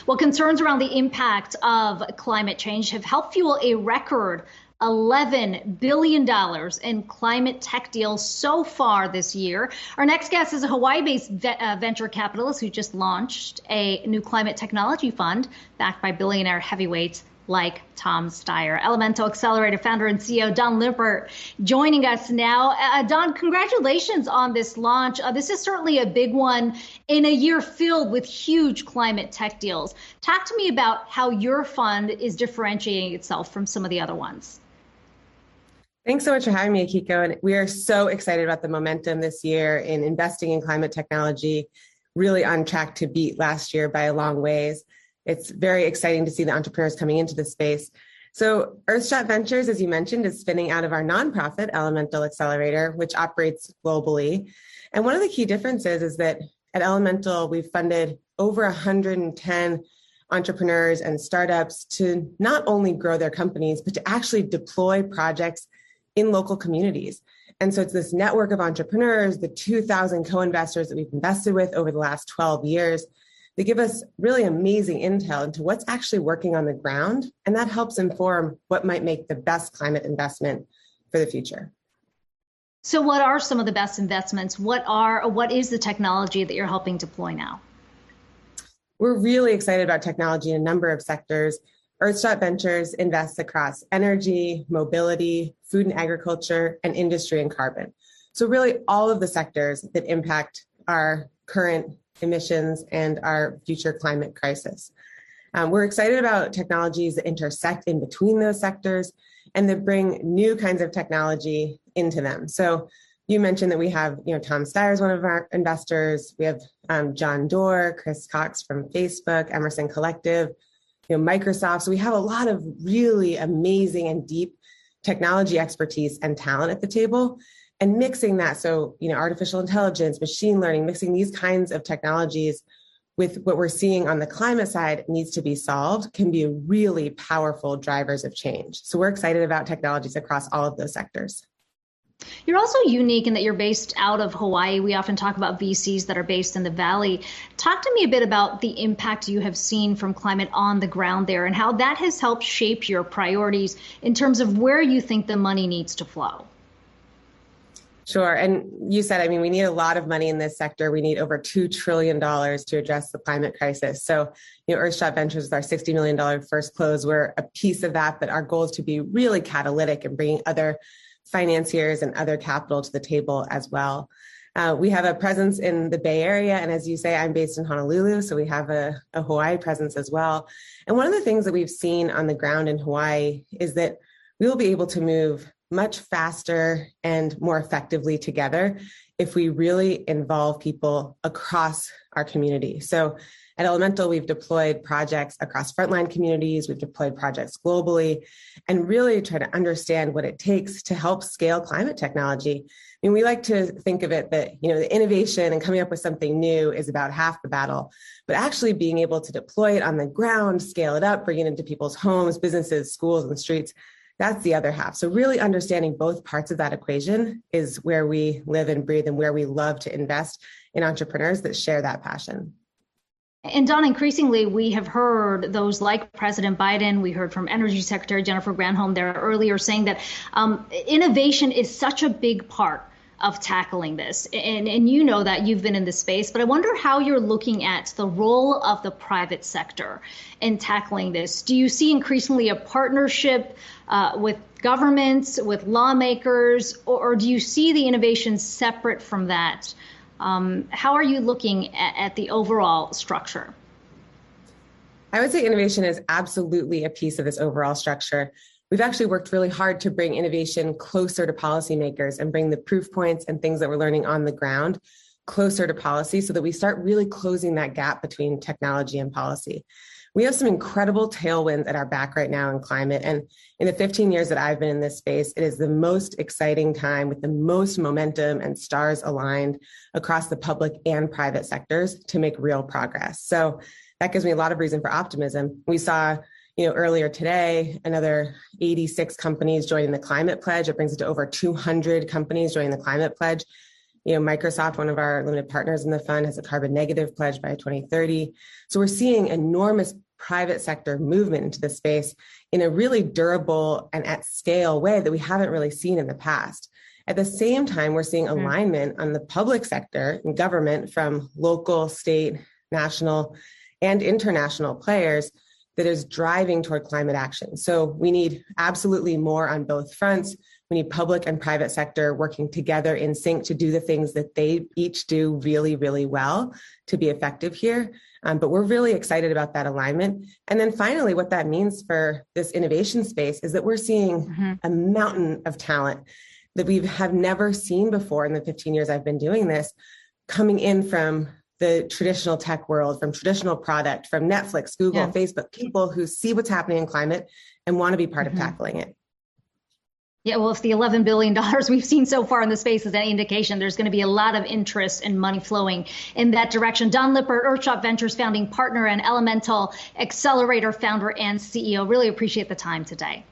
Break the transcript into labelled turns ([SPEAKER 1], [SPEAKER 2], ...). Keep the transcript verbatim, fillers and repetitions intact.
[SPEAKER 1] Well, concerns around the impact of climate change have helped fuel a record eleven billion dollars in climate tech deals so far this year. Our next guest is a Hawaii-based ve- uh, venture capitalist who just launched a new climate technology fund backed by billionaire heavyweights like Tom Steyer. Elemental Accelerator founder and C E O Don Lippert joining us now. Uh, Don, congratulations on this launch. Uh, this is certainly a big one in a year filled with huge climate tech deals. Talk to me about how your fund is differentiating itself from some of the other ones.
[SPEAKER 2] Thanks so much for having me, Akiko. And we are so excited about the momentum this year in investing in climate technology, really on track to beat last year by a long ways. It's very exciting to see the entrepreneurs coming into this space. So Earthshot Ventures, as you mentioned, is spinning out of our nonprofit Elemental Accelerator, which operates globally. And one of the key differences is that at Elemental, we've funded over one hundred ten entrepreneurs and startups to not only grow their companies, but to actually deploy projects in local communities. And so it's this network of entrepreneurs, the two thousand co-investors that we've invested with over the last twelve years. They give us really amazing intel into what's actually working on the ground, and that helps inform what might make the best climate investment for the future.
[SPEAKER 1] So what are some of the best investments? What are, what is the technology that you're helping deploy now?
[SPEAKER 2] We're really excited about technology in a number of sectors. Earthshot Ventures invests across energy, mobility, food and agriculture, and industry and carbon. So really all of the sectors that impact our current emissions and our future climate crisis. Um, we're excited about technologies that intersect in between those sectors and that bring new kinds of technology into them. So you mentioned that we have, you know, Tom Steyer is one of our investors. We have um, John Doerr, Chris Cox from Facebook, Emerson Collective, you know, Microsoft. So we have a lot of really amazing and deep technology expertise and talent at the table. And mixing that, so, you know, artificial intelligence, machine learning, mixing these kinds of technologies with what we're seeing on the climate side needs to be solved, can be really powerful drivers of change. So we're excited about technologies across all of those sectors.
[SPEAKER 1] You're also unique in that you're based out of Hawaii. We often talk about V Cs that are based in the Valley. Talk to me a bit about the impact you have seen from climate on the ground there and how that has helped shape your priorities in terms of where you think the money needs to flow.
[SPEAKER 2] Sure. And you said, I mean, we need a lot of money in this sector. We need over two trillion dollars to address the climate crisis. So, you know, Earthshot Ventures with our sixty million dollars first close, we're a piece of that, but our goal is to be really catalytic and bringing other financiers and other capital to the table as well. Uh, we have a presence in the Bay Area. And as you say, I'm based in Honolulu, so we have a, a Hawaii presence as well. And one of the things that we've seen on the ground in Hawaii is that we will be able to move much faster and more effectively together if we really involve people across our community. So at Elemental, we've deployed projects across frontline communities, we've deployed projects globally, and really try to understand what it takes to help scale climate technology. I mean, we like to think of it that, you know, the innovation and coming up with something new is about half the battle, but actually being able to deploy it on the ground, scale it up, bring it into people's homes, businesses, schools, and the streets, that's the other half. So really understanding both parts of that equation is where we live and breathe and where we love to invest in entrepreneurs that share that passion.
[SPEAKER 1] And Don, increasingly, we have heard those like President Biden. We heard from Energy Secretary Jennifer Granholm there earlier saying that um, innovation is such a big part of tackling this. And, and you know that you've been in this space, but I wonder how you're looking at the role of the private sector in tackling this. Do you see increasingly a partnership uh, with governments, with lawmakers, or, or do you see the innovation separate from that? Um, how are you looking at, at the overall structure?
[SPEAKER 2] I would say innovation is absolutely a piece of this overall structure. We've actually worked really hard to bring innovation closer to policymakers and bring the proof points and things that we're learning on the ground closer to policy so that we start really closing that gap between technology and policy. We have some incredible tailwinds at our back right now in climate. And in the fifteen years that I've been in this space, it is the most exciting time with the most momentum and stars aligned across the public and private sectors to make real progress. So that gives me a lot of reason for optimism. We saw, you know, earlier today, another eighty-six companies joining the Climate Pledge. It brings it to over two hundred companies joining the Climate Pledge. You know, Microsoft, one of our limited partners in the fund, has a carbon negative pledge by twenty thirty. So we're seeing enormous private sector movement into the space in a really durable and at scale way that we haven't really seen in the past. At the same time, we're seeing alignment on the public sector and government from local, state, national, and international players that is driving toward climate action. So we need absolutely more on both fronts. We need public and private sector working together in sync to do the things that they each do really, really well to be effective here. Um, but we're really excited about that alignment. And then finally, what that means for this innovation space is that we're seeing mm-hmm. a mountain of talent that we have never seen before in the fifteen years I've been doing this, coming in from the traditional tech world, from traditional product, from Netflix, Google, yeah. Facebook, people who see what's happening in climate and want to be part mm-hmm. of tackling it.
[SPEAKER 1] Yeah, well, if the eleven billion dollars we've seen so far in the space is any indication, there's going to be a lot of interest and money flowing in that direction. Don Lippert, Earthshot Ventures founding partner and Elemental Accelerator founder and C E O. Really appreciate the time today.